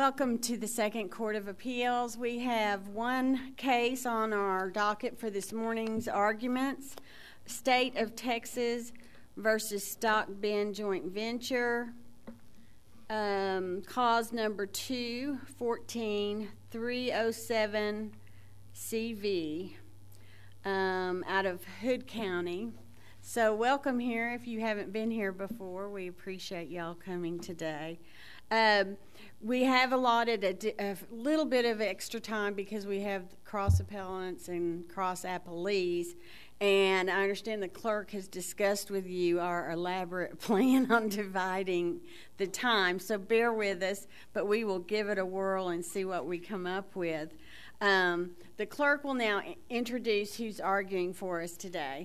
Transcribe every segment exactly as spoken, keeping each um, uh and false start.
Welcome to the Second Court of Appeals. We have one case on our docket for this morning's arguments. State of Texas versus Stock Bend Joint Venture. Um, cause number two, fourteen three oh seven C V um, out of Hood County. So welcome here if you haven't been here before. We appreciate y'all coming today. Um, we have allotted a, a little bit of extra time because we have cross appellants and cross appellees, and I understand the clerk has discussed with you our elaborate plan on dividing the time, so bear with us, but we will give it a whirl and see what we come up with. Um, the clerk will now introduce who's arguing for us today.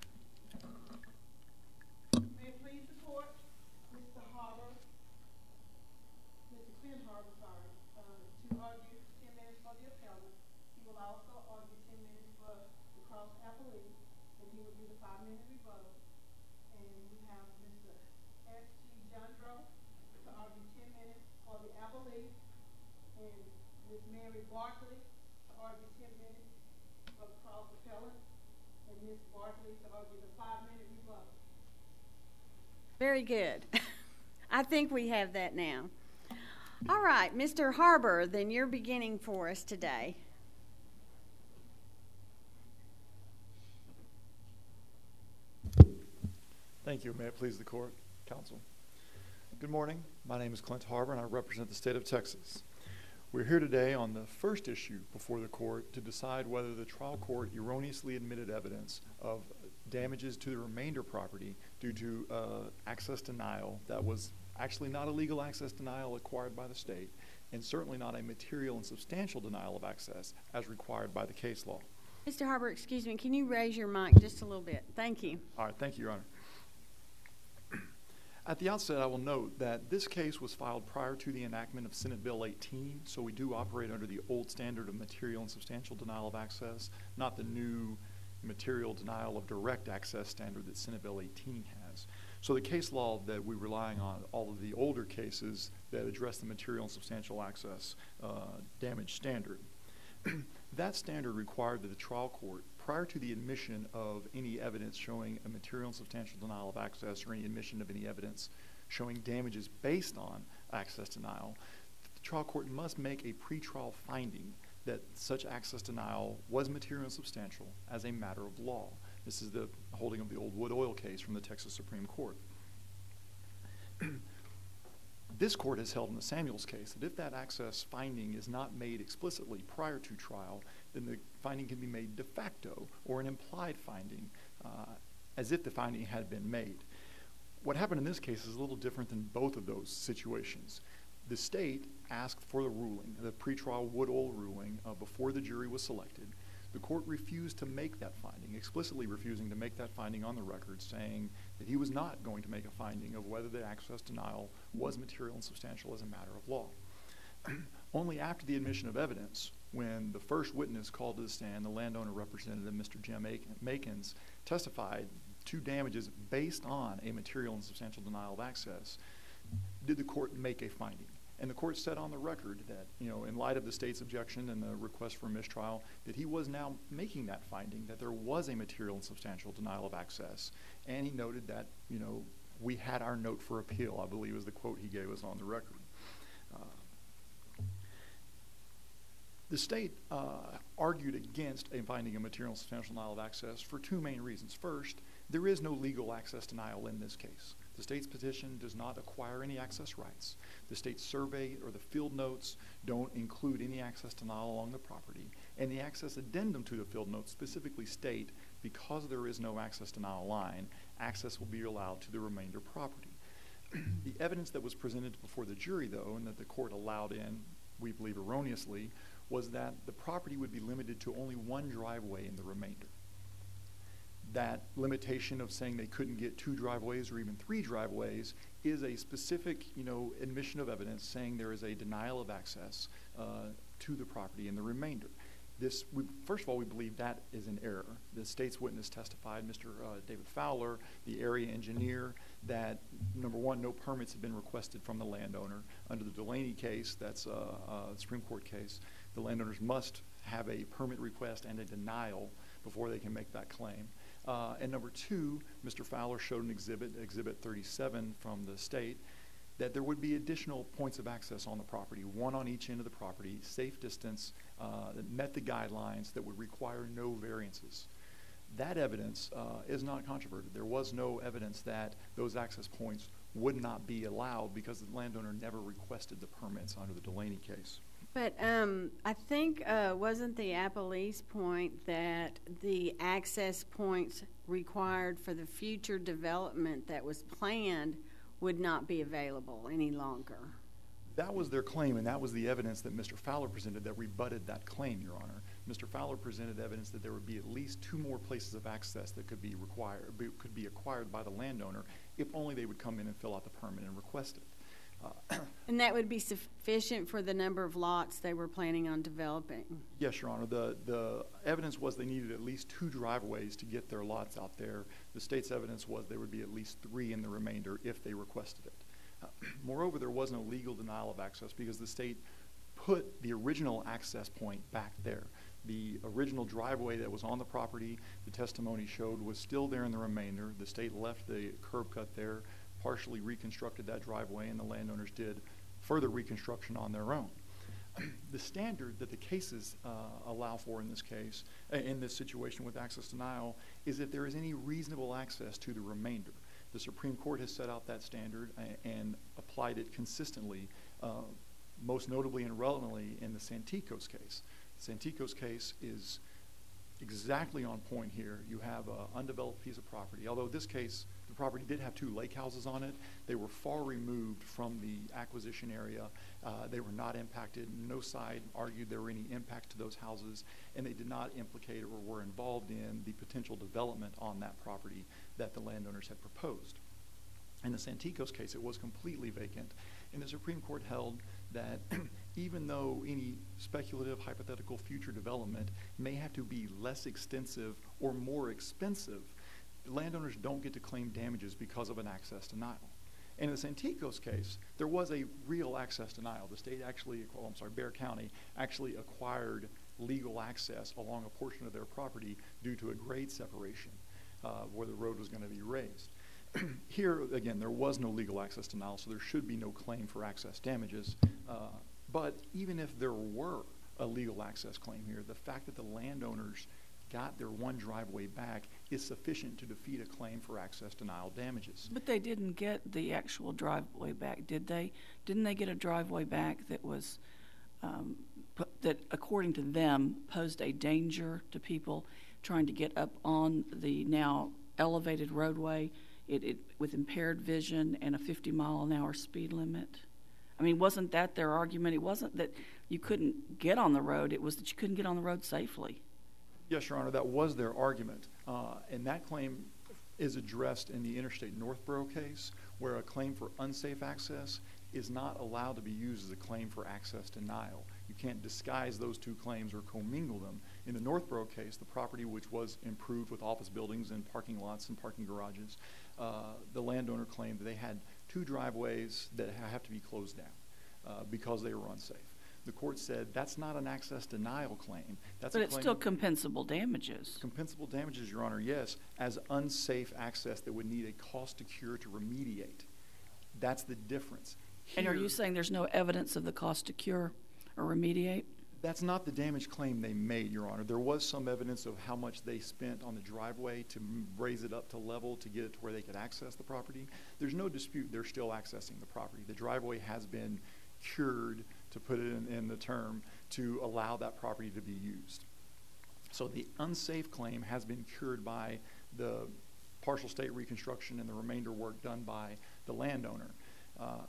Very good. I think we have that now. All right, Mister Harbour, then you're beginning for us today. Thank you. May it please the court, counsel. Good morning. My name is Clint Harbour, and I represent the state of Texas. We're here today on the first issue before the court to decide whether the trial court erroneously admitted evidence of damages to the remainder property due to uh, access denial that was actually not a legal access denial acquired by the state, and certainly not a material and substantial denial of access as required by the case law. Mister Harbour, excuse me, can you raise your mic just a little bit? Thank you. All right, thank you, Your Honor. At the outset, I will note that this case was filed prior to the enactment of Senate Bill eighteen, so we do operate under the old standard of material and substantial denial of access, not the new material denial of direct access standard that Senate Bill eighteen has. So the case law that we're relying on, all of the older cases that address the material and substantial access uh, damage standard. That standard required that the trial court, prior to the admission of any evidence showing a material and substantial denial of access or any admission of any evidence showing damages based on access denial, the trial court must make a pretrial finding that such access denial was material and substantial as a matter of law. This is the holding of the old Wood Oil case from the Texas Supreme Court. This court has held in the Samuels case that if that access finding is not made explicitly prior to trial, then the finding can be made de facto or an implied finding uh, as if the finding had been made. What happened in this case is a little different than both of those situations. The state asked for the ruling, the pretrial Wood Oil ruling, uh, before the jury was selected. The court refused to make that finding, explicitly refusing to make that finding on the record, saying that he was not going to make a finding of whether the access denial was material and substantial as a matter of law. Only after the admission of evidence, when the first witness called to the stand, the landowner representative, Mister Jim Makins, testified to damages based on a material and substantial denial of access, did the court make a finding. And the court said on the record that, you know, in light of the state's objection and the request for mistrial, that he was now making that finding, that there was a material and substantial denial of access. And he noted that, you know, we had our note for appeal, I believe is the quote he gave us on the record. Uh, the state uh, argued against a finding of material and substantial denial of access for two main reasons. First, there is no legal access denial in this case. The state's petition does not acquire any access rights. The state's survey or the field notes don't include any access denial along the property. And the access addendum to the field notes specifically state, because there is no access denial line, access will be allowed to the remainder property. The evidence that was presented before the jury, though, and that the court allowed in, we believe erroneously, was that the property would be limited to only one driveway in the remainder. That limitation of saying they couldn't get two driveways or even three driveways is a specific, you know, admission of evidence saying there is a denial of access uh, to the property in the remainder. This, we, first of all, we believe that is an error. The state's witness testified, Mister Uh, David Fowler, the area engineer, that, number one, no permits have been requested from the landowner. Under the Delaney case, that's a, a Supreme Court case, the landowners must have a permit request and a denial before they can make that claim. Uh, and number two, Mister Fowler showed an exhibit, Exhibit thirty-seven from the state, that there would be additional points of access on the property, one on each end of the property, safe distance, uh, that met the guidelines that would require no variances. That evidence uh, is not controverted. There was no evidence that those access points would not be allowed because the landowner never requested the permits under the Delaney case. But um, I think, uh, wasn't the appellee's point that the access points required for the future development that was planned would not be available any longer? That was their claim, and that was the evidence that Mister Fowler presented that rebutted that claim, Your Honor. Mister Fowler presented evidence that there would be at least two more places of access that could be required, could be acquired by the landowner if only they would come in and fill out the permit and request it. Uh, and that would be sufficient for the number of lots they were planning on developing? Yes, Your Honor. The, the evidence was they needed at least two driveways to get their lots out there. The state's evidence was there would be at least three in the remainder if they requested it. Uh, moreover, there was no legal denial of access because the state put the original access point back there. The original driveway that was on the property, the testimony showed, was still there in the remainder. The state left the curb cut there, partially reconstructed that driveway, and the landowners did further reconstruction on their own. The standard that the cases uh, allow for in this case, uh, in this situation with access denial, is if there is any reasonable access to the remainder. The Supreme Court has set out that standard and, and applied it consistently, uh, most notably and relevantly in the Santikos case. The Santikos case is exactly on point here. You have an undeveloped piece of property, although this case, the property did have two lake houses on it. They were far removed from the acquisition area. Uh, they were not impacted. No side argued there were any impact to those houses, and they did not implicate or were involved in the potential development on that property that the landowners had proposed. In the Santikos case, it was completely vacant, and the Supreme Court held that even though any speculative, hypothetical future development may have to be less extensive or more expensive, landowners don't get to claim damages because of an access denial. And in the Santikos case, there was a real access denial. The state actually, well, I'm sorry, Bexar County actually acquired legal access along a portion of their property due to a grade separation uh, where the road was going to be raised. Here, again, there was no legal access denial, so there should be no claim for access damages. Uh, but even if there were a legal access claim here, the fact that the landowners got their one driveway back is sufficient to defeat a claim for access denial damages. But they didn't get the actual driveway back, did they? Didn't they get a driveway back that was, um, that according to them, posed a danger to people trying to get up on the now elevated roadway it, it, with impaired vision and a fifty mile an hour speed limit? I mean, wasn't that their argument? It wasn't that you couldn't get on the road, it was that you couldn't get on the road safely. Yes, Your Honor, that was their argument. Uh, and that claim is addressed in the Interstate Northborough case, where a claim for unsafe access is not allowed to be used as a claim for access denial. You can't disguise those two claims or commingle them. In the Northborough case, the property which was improved with office buildings and parking lots and parking garages, uh, the landowner claimed that they had two driveways that have to be closed down uh, because they were unsafe. The court said that's not an access denial claim. That's but a it's claim still compensable damages. Compensable damages, Your Honor, yes, as unsafe access that would need a cost to cure to remediate. That's the difference. Here, and are you saying there's no evidence of the cost to cure or remediate? That's not the damage claim they made, Your Honor. There was some evidence of how much they spent on the driveway to raise it up to level to get it to where they could access the property. There's no dispute they're still accessing the property. The driveway has been cured, to put it in, in the term, to allow that property to be used. So the unsafe claim has been cured by the partial state reconstruction and the remainder work done by the landowner. Uh,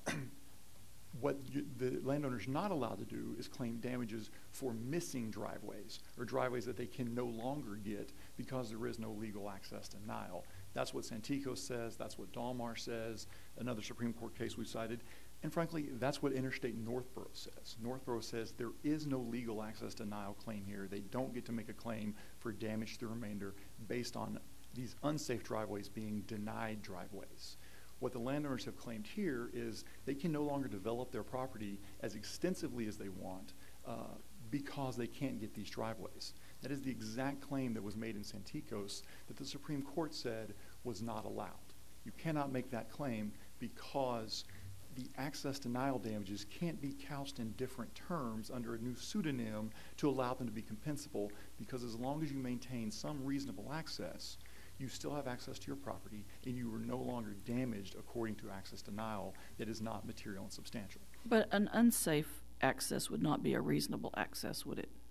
what you, the landowner's not allowed to do is claim damages for missing driveways or driveways that they can no longer get because there is no legal access denial. That's what Santikos says. That's what Dalmar says, another Supreme Court case we cited. And frankly, that's what Interstate Northborough says. Northborough says there is no legal access denial claim here. They don't get to make a claim for damage to the remainder based on these unsafe driveways being denied driveways. What the landowners have claimed here is they can no longer develop their property as extensively as they want uh, because they can't get these driveways. That is the exact claim that was made in Santikos that the Supreme Court said was not allowed. You cannot make that claim because the access denial damages can't be couched in different terms under a new pseudonym to allow them to be compensable, because as long as you maintain some reasonable access, you still have access to your property and you are no longer damaged according to access denial that is not material and substantial. But an unsafe access would not be a reasonable access, would it?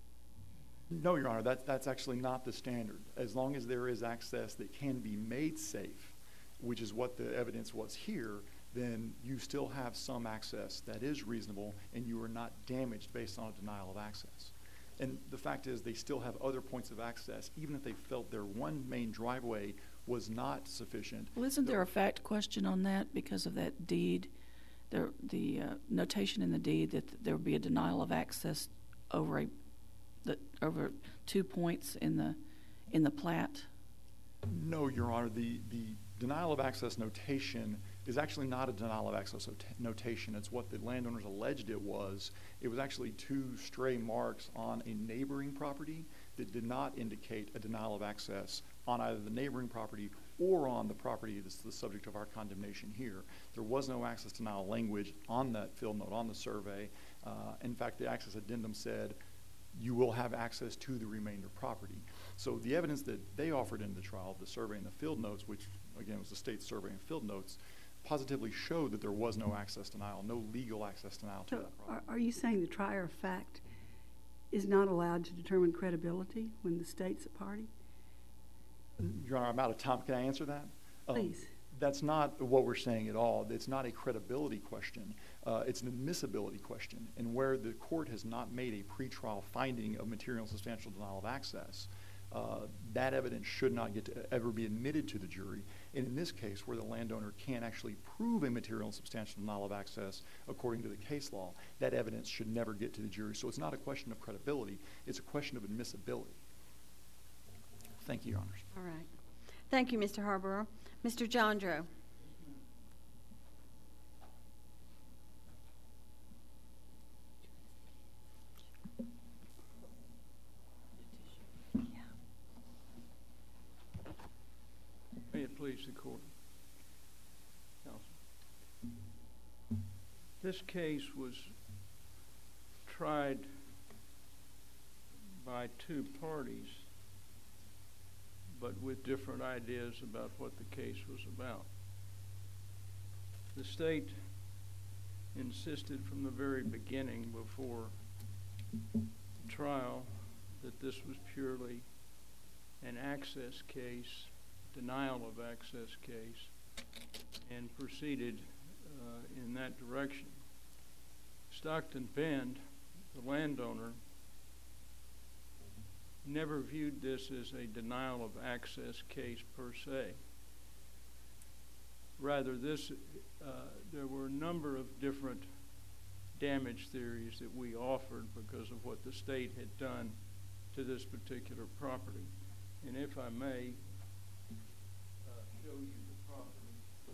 No, Your Honor, that, that's actually not the standard. As long as there is access that can be made safe, which is what the evidence was here, then you still have some access that is reasonable and you are not damaged based on a denial of access. And the fact is they still have other points of access, even if they felt their one main driveway was not sufficient. Well, isn't there a fact question on that because of that deed, there, the uh, notation in the deed that there would be a denial of access over a the, over two points in the in the plat? No, Your Honor. The the denial of access notation is actually not a denial of access notation. It's what the landowners alleged it was. It was actually two stray marks on a neighboring property that did not indicate a denial of access on either the neighboring property or on the property that's the subject of our condemnation here. There was no access denial language on that field note, on the survey. Uh, in fact, the access addendum said you will have access to the remainder property. So the evidence that they offered in the trial, the survey and the field notes, which again was the state survey and field notes, positively showed that there was no access denial, no legal access denial to So that property. are, are you saying the trier of fact is not allowed to determine credibility when the state's a party? Your Honor, I'm out of time. Can I answer that? Um, Please. That's not what we're saying at all. It's not a credibility question. Uh, it's an admissibility question. And where the court has not made a pretrial finding of material and substantial denial of access, uh, that evidence should not get to ever be admitted to the jury. And in this case, where the landowner can't actually prove a material and substantial denial of access according to the case law, that evidence should never get to the jury. So it's not a question of credibility. It's a question of admissibility. Thank you, Your Honors. All right. Thank you, Mister Harborough. Mister Jandro. May it please the court. Counsel. This case was tried by two parties, but with different ideas about what the case was about. The state insisted from the very beginning before the trial that this was purely an access case, denial of access case, and proceeded uh, in that direction. Stockton Bend, the landowner, never viewed this as a denial of access case per se. Rather, this uh, there were a number of different damage theories that we offered because of what the state had done to this particular property. And if I may uh, show you the property.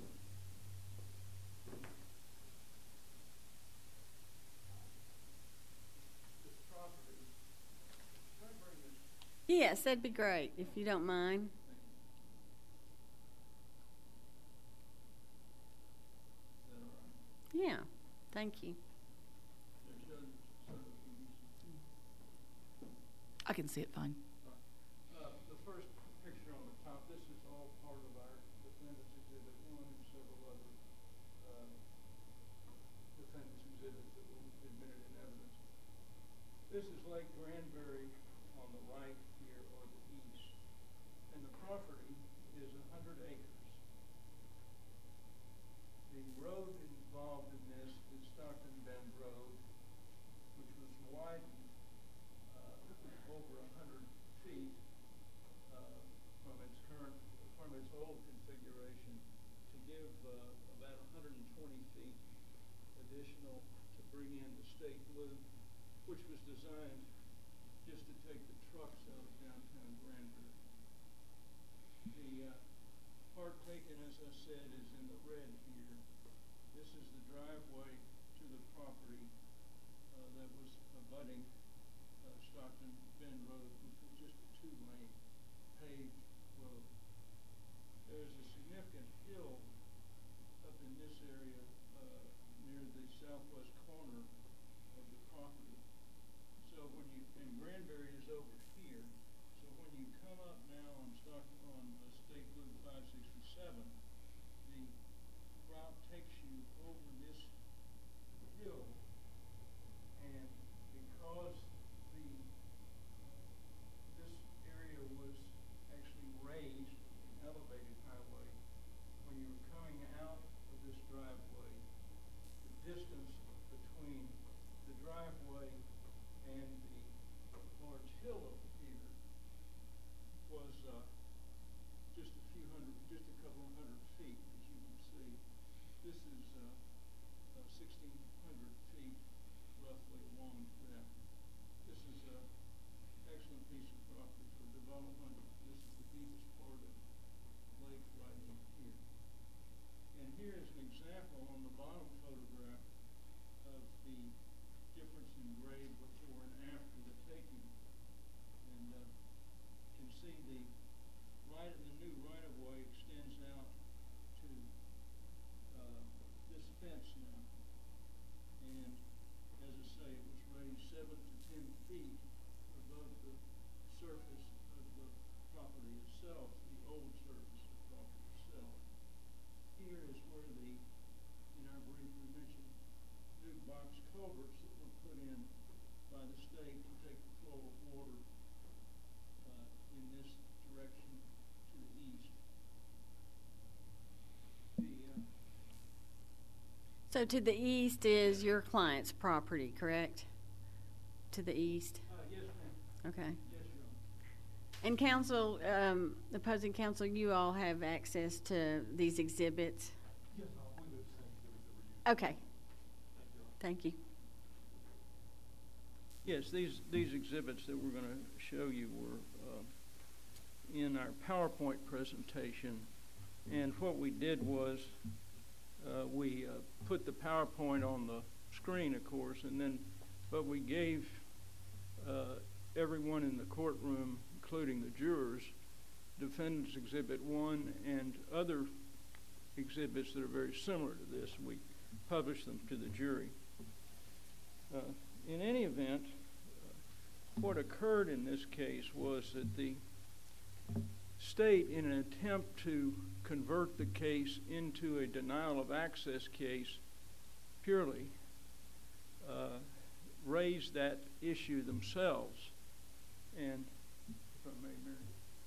This property, can I bring this? Yes, that'd be great, if you don't mind. Yeah, thank you. I can see it fine. Uh, the first picture on the top, this is all part of our defendant's exhibit one and several other uh, defendant's exhibits that were admitted in evidence. This is Lake Granbury on the right here, or the east, and the property is one hundred acres. The road involved in this is Stockton Bend Road, which was widened uh, over one hundred said is in the red here. This is the driveway to the property uh, that was abutting uh, Stockton Bend Road, which was just a two-lane paved road. There's a significant hill up in this area uh, near the southwest corner of the property. So when you, and Granbury is over here, so when you come up now on Stockton, on uh, State Route five sixty-seven, the route takes you over this hill, and because the this area was actually raised, an elevated highway, when you were coming out of this driveway, the distance between the driveway and the large hill up here was uh, just a few hundred, just a couple of hundred feet, as you can see. This is uh, uh, sixteen hundred feet roughly along that. This is an excellent piece of property for development. This is the deepest part of the lake right in here. And here is an example on the bottom photograph of the difference in grade before and after the taking. And uh, you can see the right of the new right-of-way extends out to uh, this fence now. And as I say, it was raised seven to ten feet above the surface of the property itself, the old surface of the property itself. Here is where the, in our brief we mentioned, new box culverts that were put in by the state to take the flow of water uh, in this direction to the east. The, uh, So to the east is your client's property, correct? To the east? uh, yes, ma'am. Okay. Yes, Your Honor. And counsel, um, opposing counsel, you all have access to these exhibits? Yes, I'll leave it the same exhibits that were used. Okay. Thank you. Yes, these, these exhibits that we're going to show you were uh, in our PowerPoint presentation. And what we did was uh, we uh, put the PowerPoint on the screen, of course, and then, but we gave uh, everyone in the courtroom, including the jurors, Defendant's Exhibit one and other exhibits that are very similar to this. We published them to the jury. Uh, in any event, uh, what occurred in this case was that the state, in an attempt to convert the case into a denial of access case purely, uh, raised that issue themselves. And if I may, Mary.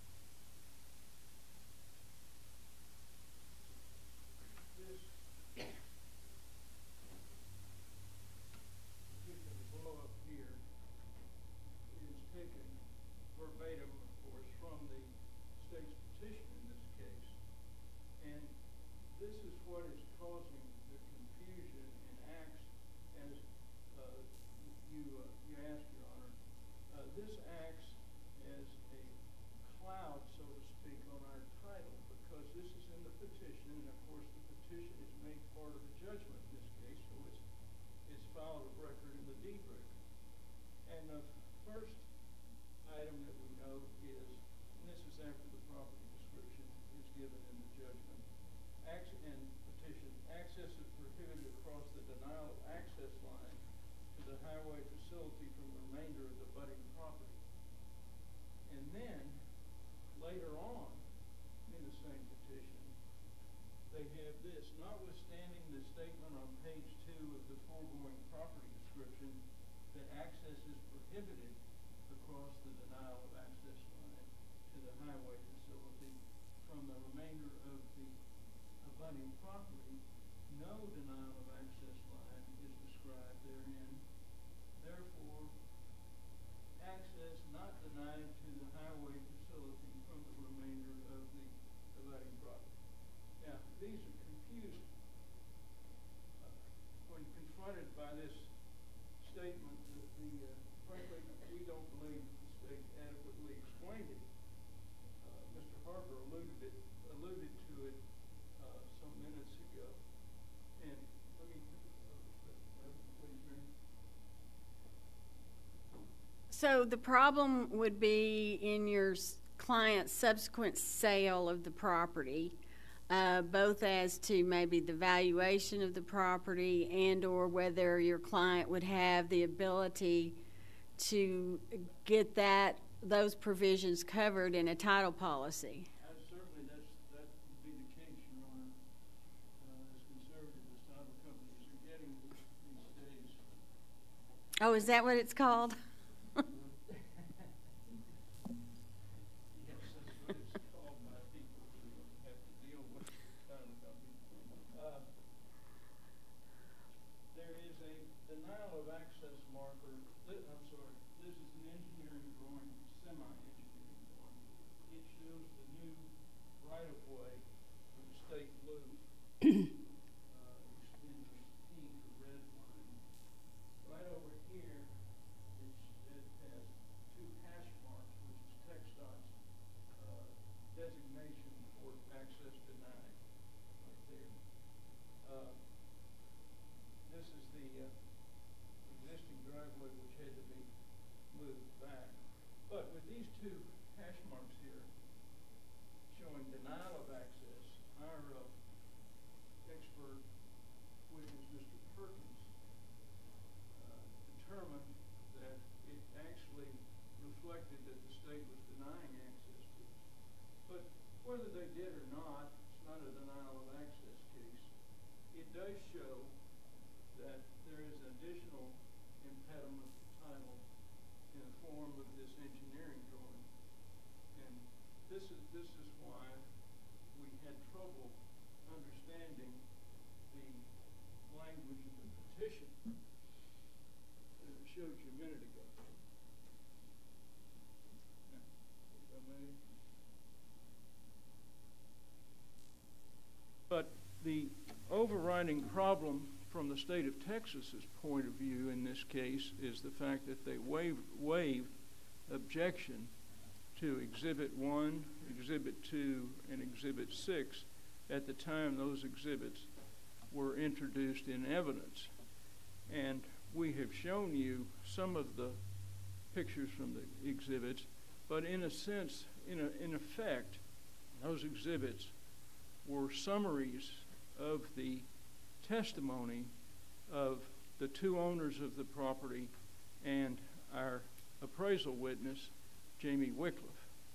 Verbatim, of course, from the state's petition in this case. And this is what is causing the confusion in acts, as uh, you, uh, you asked, Your Honor. Uh, this acts as a cloud, so to speak, on our title, because this is in the petition, and of course the petition is made part of the judgment in this case, so it's, it's filed of record in the deed record. And the first item that we note is, and this is after the property description is given in the judgment, Ac- and petition, access is prohibited across the denial of access line to the highway facility from the remainder of the budding property. And then, later on, in the same petition, they have this, notwithstanding the statement on page two of the foregoing property description that access is prohibited across the denial of access line to the highway facility from the remainder of the abutting property, no denial of access line is described therein. Therefore, access not denied to the highway facility from the remainder of the abutting property. Now, these are confusing. Uh, when confronted by this statement that the, uh, frankly, we don't believe the state adequately explained it. Uh, Mister Harper alluded it, alluded to it uh, So the problem would be in your s- client's subsequent sale of the property, uh, both as to maybe the valuation of the property and or whether your client would have the ability to get that those provisions covered in a title policy. Uh, certainly, that's, that would be the case, Your Honor, uh, as conservative as title companies are getting these days. Oh, is that what it's called? Yes, that's what it's called by people who have to deal with title companies. Uh, there is a denial of access marker. Thi- I'm sorry, this is an engineering drawing, semi-engineering drawing. It shows the new right-of-way for the state blue, uh, in the pink or red line. Right over here, it's, it has two hash marks, which is TxDOT's uh, designation for access denied, right there. Uh, This is the uh, existing driveway, which had to be moved back. But with these two hash marks here showing denial of access, our uh, expert witness, Mister Perkins, uh, determined that it actually reflected that the state was denying access to it. But whether they did or not, it's not a denial of access case. It does show that there is an additional impediment to title in the form of this engineering drawing. And this is, this is why we had trouble understanding the language of the petition that I showed you a minute ago. Now, if I may. But the overriding problem from the state of Texas's point of view in this case is the fact that they waived, waived objection to Exhibit one, Exhibit two, and Exhibit six at the time those exhibits were introduced in evidence. And we have shown you some of the pictures from the exhibits, but in a sense, in, a, in effect, those exhibits were summaries of the testimony of the two owners of the property and our appraisal witness, Jamie Wycliffe.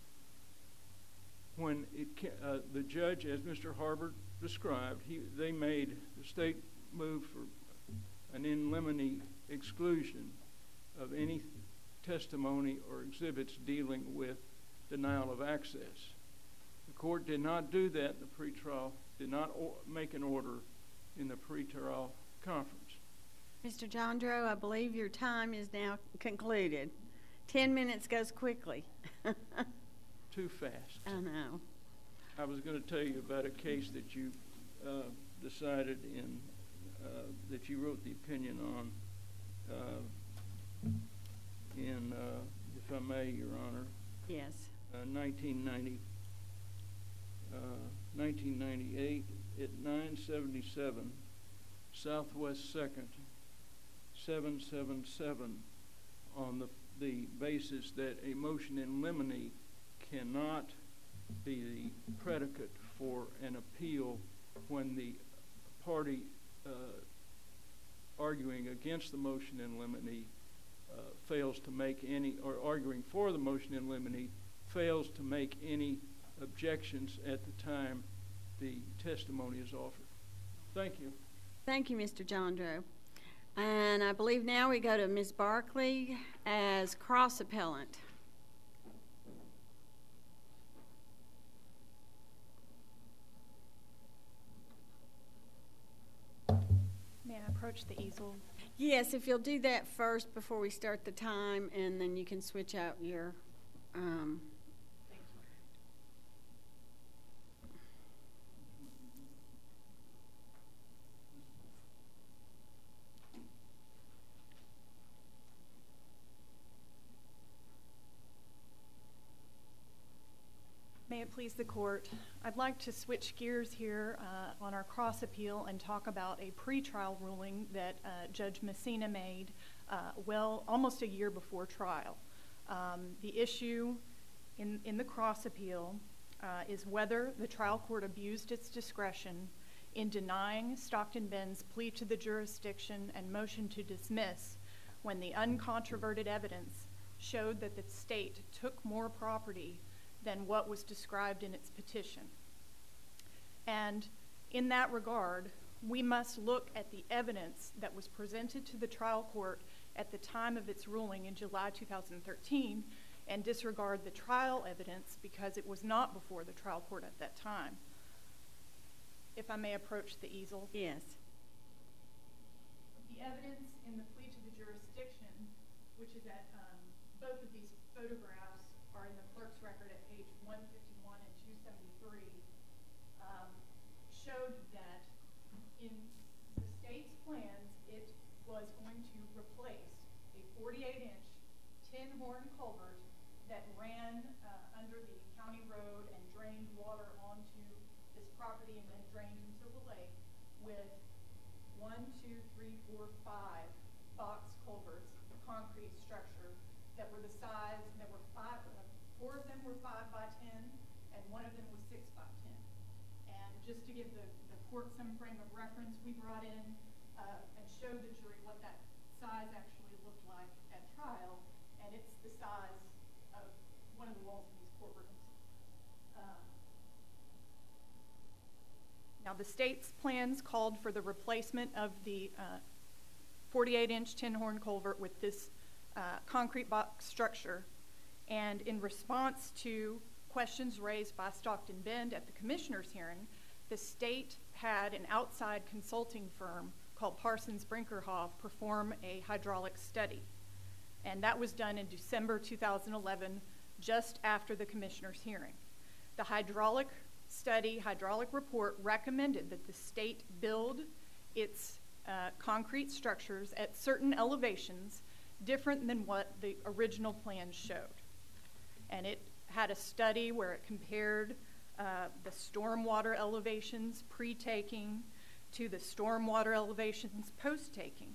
When it ca- uh, the judge, as Mister Harbert described, he, they made, the state moved for an in limine exclusion of any testimony or exhibits dealing with denial of access. The court did not do that in the pretrial, did not o- make an order in the pretrial conference. Mister Jandro, I believe your time is now concluded. Ten minutes goes quickly. Too fast. I know. I was going to tell you about a case that you uh, decided in, uh, that you wrote the opinion on uh, in, uh, if I may, Your Honor, Yes. uh, nineteen ninety, uh, nineteen ninety-eight at nine seventy-seven Southwest Second, seven seven seven, on the the basis that a motion in limine cannot be the predicate for an appeal when the party uh, arguing against the motion in limine uh, fails to make any, or arguing for the motion in limine fails to make any objections at the time the testimony is offered. Thank you. Thank you, Mister Jandro. And I believe now we go to Miz Barkley as cross appellant. May I approach the easel? Yes, if you'll do that first before we start the time, and then you can switch out your um, May it please the court, I'd like to switch gears here uh, on our cross appeal and talk about a pretrial ruling that uh, Judge Messina made uh, well almost a year before trial. Um, the issue in, in the cross appeal uh, is whether the trial court abused its discretion in denying Stockton Bend's plea to the jurisdiction and motion to dismiss when the uncontroverted evidence showed that the state took more property than what was described in its petition. And in that regard, we must look at the evidence that was presented to the trial court at the time of its ruling in July two thousand thirteen and disregard the trial evidence because it was not before the trial court at that time. If I may approach the easel. Yes. The evidence in the plea to the jurisdiction, which is at um, both of these photographs are in the clerk's record at page one fifty-one and two seventy-three, um, showed that in the state's plans, it was going to replace a forty-eight inch tin horn culvert that ran uh, under the county road and drained water onto this property and then drained into the lake with one, two, three, four, five box culverts, concrete structure that were the size, and there were five, uh, four of them were five by ten, and one of them was six by ten. And just to give the, the court some frame of reference, we brought in uh, and showed the jury what that size actually looked like at trial, and it's the size of one of the walls of these courtrooms. Uh, now, the state's plans called for the replacement of the uh, forty-eight inch tin horn culvert with this uh, concrete box structure, and in response to questions raised by Stockton Bend at the commissioner's hearing, the state had an outside consulting firm called Parsons Brinkerhoff perform a hydraulic study. And that was done in December two thousand eleven, just after the commissioner's hearing. The hydraulic study, hydraulic report recommended that the state build its uh, concrete structures at certain elevations different than what the original plan showed. And it had a study where it compared uh, the stormwater elevations pre-taking to the stormwater elevations post-taking.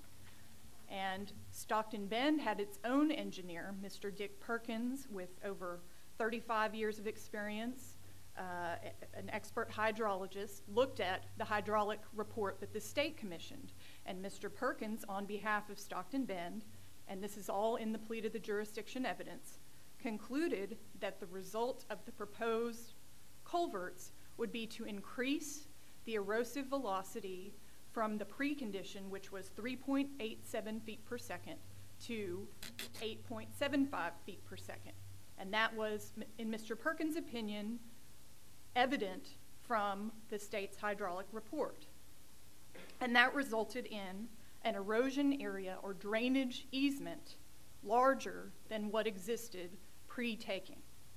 And Stockton Bend had its own engineer, Mister Dick Perkins, with over thirty-five years of experience, uh, an expert hydrologist, looked at the hydraulic report that the state commissioned. And Mister Perkins, on behalf of Stockton Bend, and this is all in the plea to the jurisdiction evidence, concluded that the result of the proposed culverts would be to increase the erosive velocity from the precondition, which was three point eight seven feet per second, to eight point seven five feet per second. And that was, in Mister Perkins' opinion, evident from the state's hydraulic report. And that resulted in an erosion area or drainage easement larger than what existed pre-taking.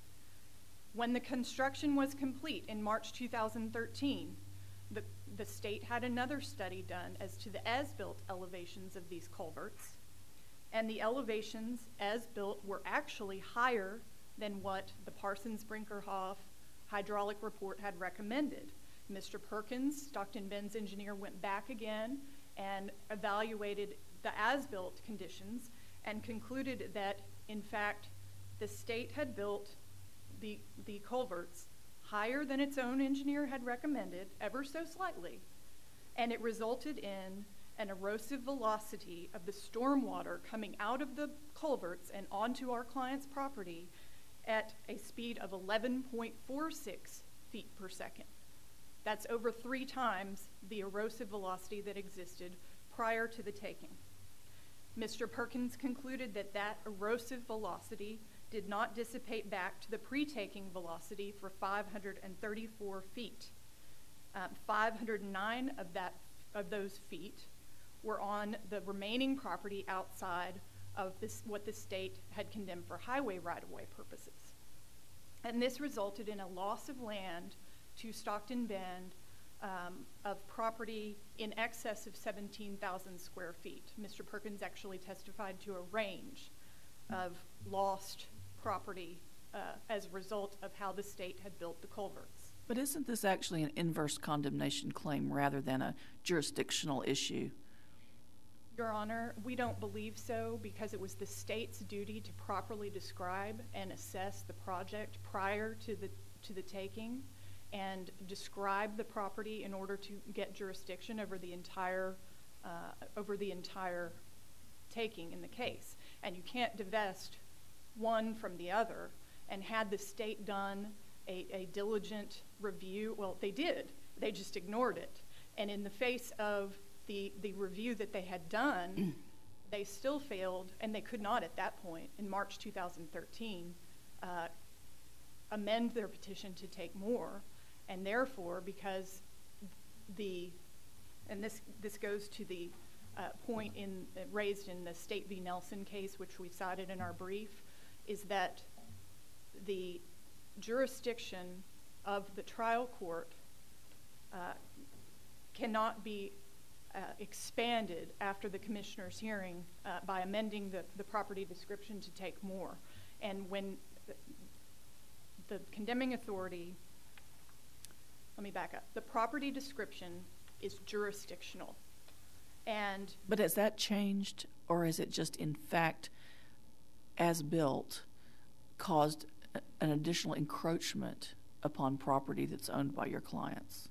When the construction was complete in March two thousand thirteen, the, the state had another study done as to the as-built elevations of these culverts, and the elevations as built were actually higher than what the Parsons Brinkerhoff hydraulic report had recommended. Mister Perkins, Stockton Bend's engineer, went back again and evaluated the as-built conditions and concluded that, in fact, the state had built the, the culverts higher than its own engineer had recommended, ever so slightly, and it resulted in an erosive velocity of the stormwater coming out of the culverts and onto our client's property at a speed of eleven point four six feet per second. That's over three times the erosive velocity that existed prior to the taking. Mister Perkins concluded that that erosive velocity did not dissipate back to the pre-taking velocity for five hundred thirty-four feet. Um, five hundred nine of that of those feet were on the remaining property outside of this, what the state had condemned for highway right-of-way purposes. And this resulted in a loss of land to Stockton Bend um, of property in excess of seventeen thousand square feet. Mister Perkins actually testified to a range of lost property uh, as a result of how the state had built the culverts. But isn't this actually an inverse condemnation claim rather than a jurisdictional issue? Your Honor, we don't believe so because it was the state's duty to properly describe and assess the project prior to the to the taking and describe the property in order to get jurisdiction over the entire uh, over the entire taking in the case. And you can't divest one from the other. And had the state done a, a diligent review, well, they did. They just ignored it. And in the face of the, the review that they had done, they still failed, and they could not at that point, in March two thousand thirteen, uh, amend their petition to take more. And therefore, because the, and this, this goes to the uh, point in, uh, raised in the State v. Nelson case, which we cited in our brief, is that the jurisdiction of the trial court uh, cannot be uh, expanded after the commissioner's hearing uh, by amending the, the property description to take more. And when the, the condemning authority, let me back up, the property description is jurisdictional. And But has that changed, or is it just in fact, as built, caused an additional encroachment upon property that's owned by your clients?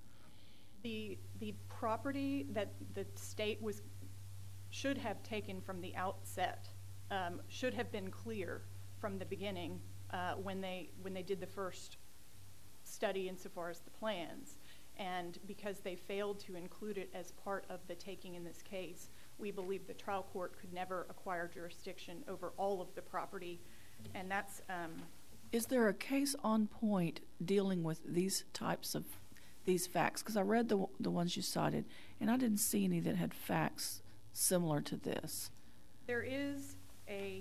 The the property that the state was should have taken from the outset um, should have been clear from the beginning uh, when they when they did the first study insofar as the plans. And because they failed to include it as part of the taking in this case, we believe the trial court could never acquire jurisdiction over all of the property. And that's... Um, Is there a case on point dealing with these types of, these facts? Because I read the the ones you cited, and I didn't see any that had facts similar to this. There is a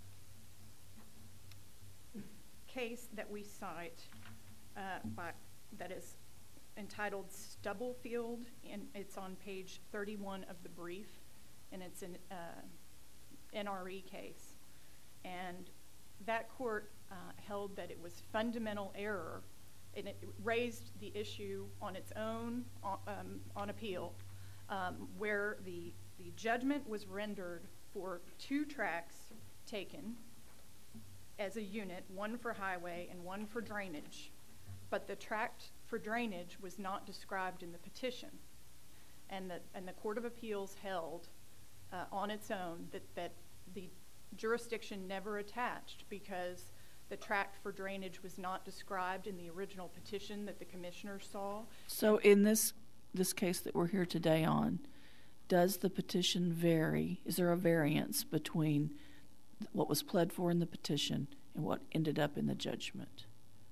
case that we cite uh, by, that is entitled Stubblefield, and it's on page thirty-one of the brief, and it's an uh, N R E case. And that court uh, held that it was fundamental error, and it raised the issue on its own um, on appeal, um, where the, the judgment was rendered for two tracts taken as a unit, one for highway and one for drainage. But the tract for drainage was not described in the petition. And the, and the Court of Appeals held uh, on its own that, that the jurisdiction never attached because the tract for drainage was not described in the original petition that the commissioner saw. So in this this case that we're here today on, does the petition vary? Is there a variance between what was pled for in the petition and what ended up in the judgment?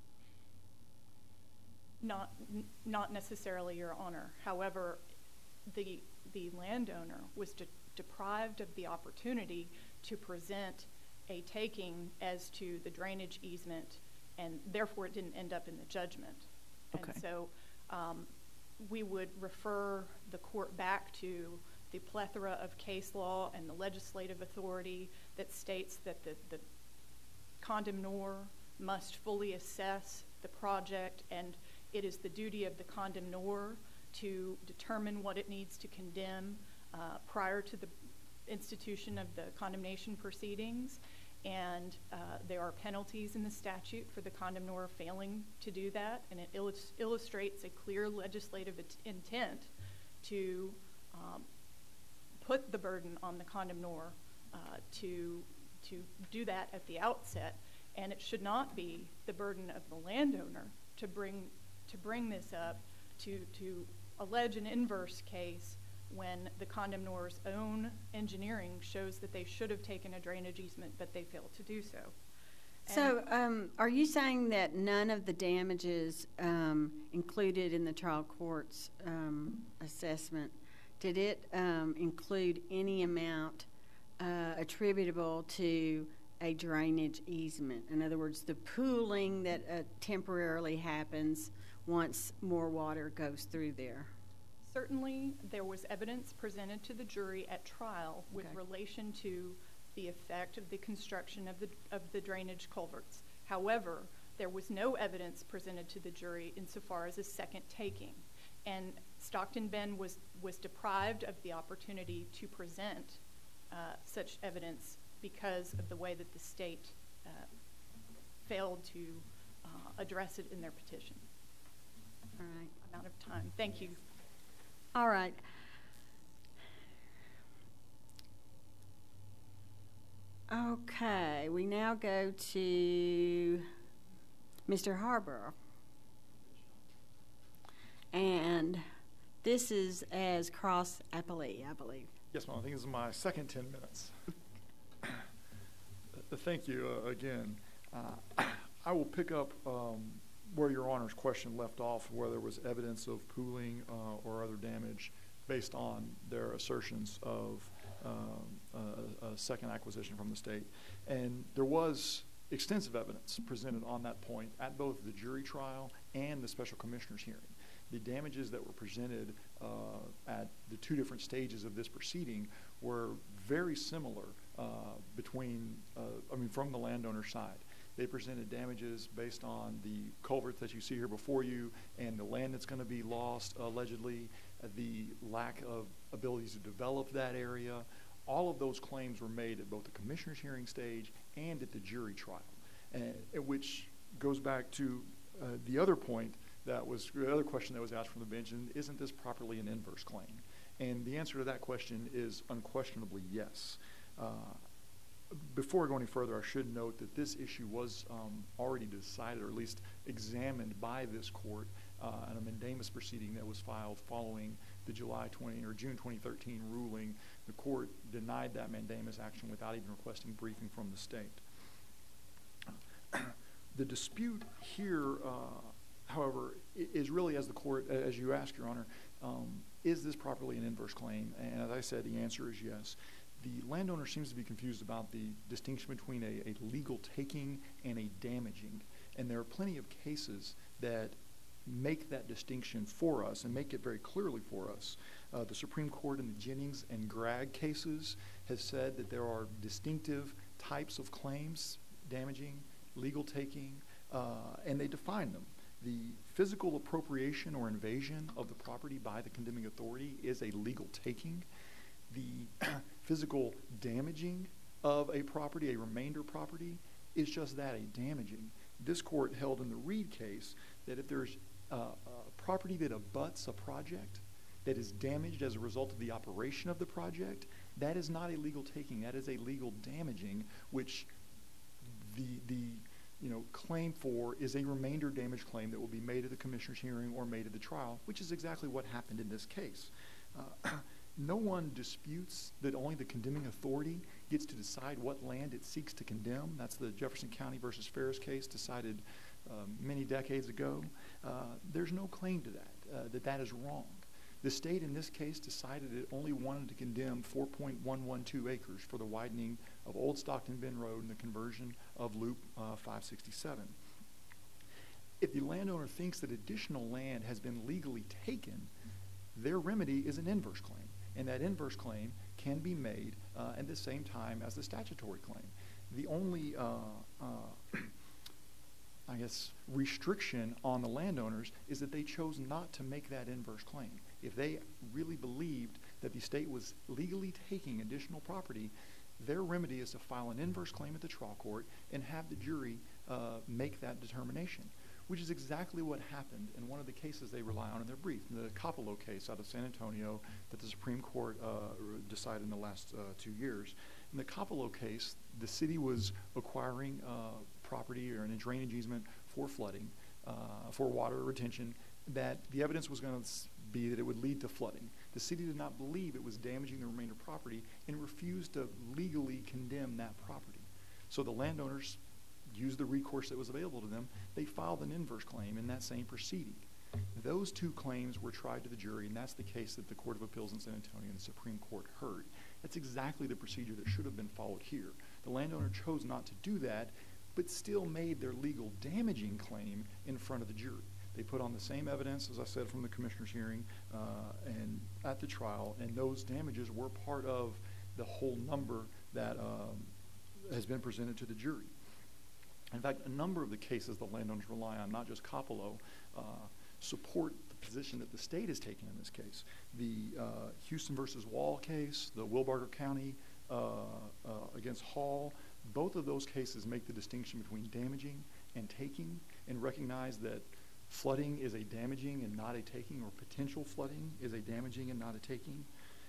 Not, n- not necessarily, Your Honor. However, the the landowner was de- deprived of the opportunity to present a taking as to the drainage easement, and therefore it didn't end up in the judgment. Okay. And so um, we would refer the court back to the plethora of case law and the legislative authority that states that the, the condemnor must fully assess the project, and it is the duty of the condemnor to determine what it needs to condemn uh, prior to the institution of the condemnation proceedings. And uh, there are penalties in the statute for the condemnor failing to do that, and it illus- illustrates a clear legislative it- intent to um, put the burden on the condemnor uh, to to do that at the outset, and it should not be the burden of the landowner to bring to bring this up to to allege an inverse case when the condemnor's own engineering shows that they should have taken a drainage easement, but they failed to do so. And So um, are you saying that none of the damages um, included in the trial court's um, assessment, did it um, include any amount uh, attributable to a drainage easement? In other words, the pooling that uh, temporarily happens once more water goes through there? Certainly, there was evidence presented to the jury at trial with Okay. relation to the effect of the construction of the of the drainage culverts. However, there was no evidence presented to the jury insofar as a second taking. And Stockton Bend was, was deprived of the opportunity to present uh, such evidence because of the way that the state uh, failed to uh, address it in their petition. All right. I'm out of time. Thank you. All right. Okay, we now go to Mister Harborough. And this is as cross appellee, I believe. Yes, ma'am. I think this is my second ten minutes. Uh, Thank you uh, again. Uh, I will pick up um, where Your Honor's question left off, where there was evidence of pooling uh, or other damage based on their assertions of um, a, a second acquisition from the state. And there was extensive evidence presented on that point at both the jury trial and the special commissioner's hearing. The damages that were presented uh, at the two different stages of this proceeding were very similar uh, between, uh, I mean, from the landowner side. They presented damages based on the culvert that you see here before you and the land that's going to be lost, allegedly, uh, the lack of abilities to develop that area. All of those claims were made at both the commissioner's hearing stage and at the jury trial, and, which goes back to uh, the other point that was, the other question that was asked from the bench, and isn't this properly an inverse claim? And the answer to that question is unquestionably yes. Uh, Before I go any further, I should note that this issue was um, already decided, or at least examined by this court uh, in a mandamus proceeding that was filed following the July twentieth or June twenty thirteen ruling. The court denied that mandamus action without even requesting briefing from the state. The dispute here, uh, however, is really, as the court, as you ask, Your Honor, um, is this properly an inverse claim? And as I said, the answer is yes. The landowner seems to be confused about the distinction between a, a legal taking and a damaging. And there are plenty of cases that make that distinction for us and make it very clearly for us. Uh, the Supreme Court in the Jennings and Gregg cases has said that there are distinctive types of claims, damaging, legal taking, uh, and they define them. The physical appropriation or invasion of the property by the condemning authority is a legal taking. The physical damaging of a property, a remainder property, is just that, a damaging. This court held in the Reed case that if there's uh, a property that abuts a project that is damaged as a result of the operation of the project, that is not a legal taking. That is a legal damaging, which the the you know claim for is a remainder damage claim that will be made at the commissioner's hearing or made at the trial, which is exactly what happened in this case. Uh, No one disputes that only the condemning authority gets to decide what land it seeks to condemn. That's the Jefferson County versus Ferris case decided uh, many decades ago. Uh, there's no claim to that, uh, that that is wrong. The state in this case decided it only wanted to condemn four point one one two acres for the widening of Old Stockton Bend Road and the conversion of Loop uh, five sixty-seven. If the landowner thinks that additional land has been legally taken, their remedy is an inverse claim. And that inverse claim can be made uh, at the same time as the statutory claim. The only, uh, uh, I guess, restriction on the landowners is that they chose not to make that inverse claim. If they really believed that the state was legally taking additional property, their remedy is to file an inverse claim at the trial court and have the jury uh, make that determination, which is exactly what happened in one of the cases they rely on in their brief, the Coppola case out of San Antonio that the Supreme Court uh, decided in the last uh, two years. In the Coppola case, the city was acquiring uh, property or a drainage easement for flooding, uh, for water retention, that the evidence was going to be that it would lead to flooding. The city did not believe it was damaging the remainder property and refused to legally condemn that property. So the landowners used the recourse that was available to them. They filed an inverse claim in that same proceeding. Those two claims were tried to the jury, and that's the case that the Court of Appeals in San Antonio and the Supreme Court heard. That's exactly the procedure that should have been followed here. The landowner chose not to do that, but still made their legal damaging claim in front of the jury. They put on the same evidence, as I said, from the commissioner's hearing uh, and at the trial, and those damages were part of the whole number that um, has been presented to the jury. In fact, a number of the cases the landowners rely on, not just Coppola, uh, support the position that the state has taken in this case. The uh, Houston versus Wall case, the Wilbarger County uh, uh, against Hall, both of those cases make the distinction between damaging and taking, and recognize that flooding is a damaging and not a taking, or potential flooding is a damaging and not a taking.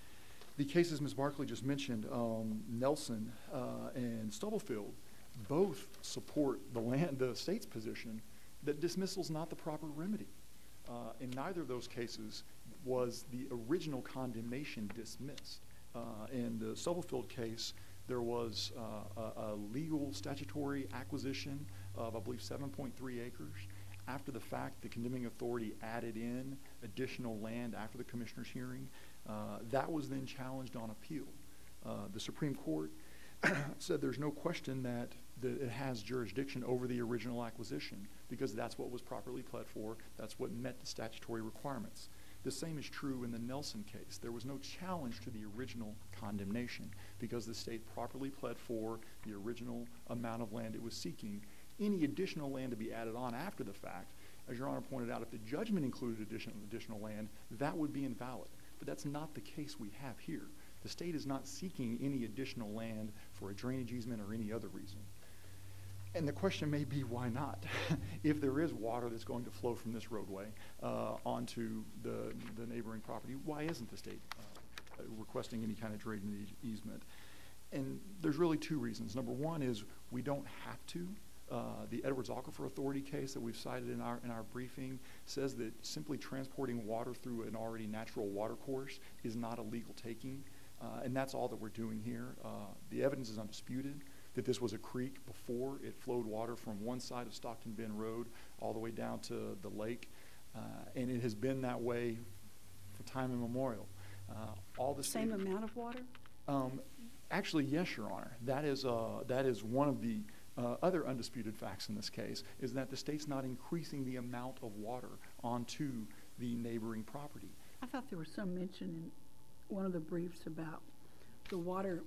The cases Miz Barkley just mentioned, um, Nelson uh, and Stubblefield, both support the land, the state's position that dismissal is not the proper remedy. Uh, in neither of those cases was the original condemnation dismissed. Uh, in the Stubblefield case, there was uh, a, a legal statutory acquisition of, I believe, seven point three acres. After the fact, the condemning authority added in additional land after the commissioner's hearing. Uh, that was then challenged on appeal. Uh, the Supreme Court said there's no question that the, it has jurisdiction over the original acquisition because that's what was properly pled for. That's what met the statutory requirements. The same is true in the Nelson case. There was no challenge to the original condemnation because the state properly pled for the original amount of land it was seeking. Any additional land to be added on after the fact, as Your Honor pointed out, if the judgment included additional, additional land, that would be invalid. But that's not the case we have here. The state is not seeking any additional land for a drainage easement or any other reason. And the question may be, why not? If there is water that's going to flow from this roadway uh, onto the, the neighboring property, why isn't the state uh, requesting any kind of drainage easement? And there's really two reasons. Number one is we don't have to. Uh, the Edwards Aquifer Authority case that we've cited in our in our briefing says that simply transporting water through an already natural water course is not a legal taking, uh, and that's all that we're doing here. Uh, the evidence is undisputed that this was a creek before it flowed water from one side of Stockton Bend Road all the way down to the lake, uh, and it has been that way for time immemorial. Uh, all the same amount of water? Um, actually, yes, Your Honor. That is uh, that is one of the Uh, other undisputed facts in this case, is that the state's not increasing the amount of water onto the neighboring property. I thought there was some mention in one of the briefs about the water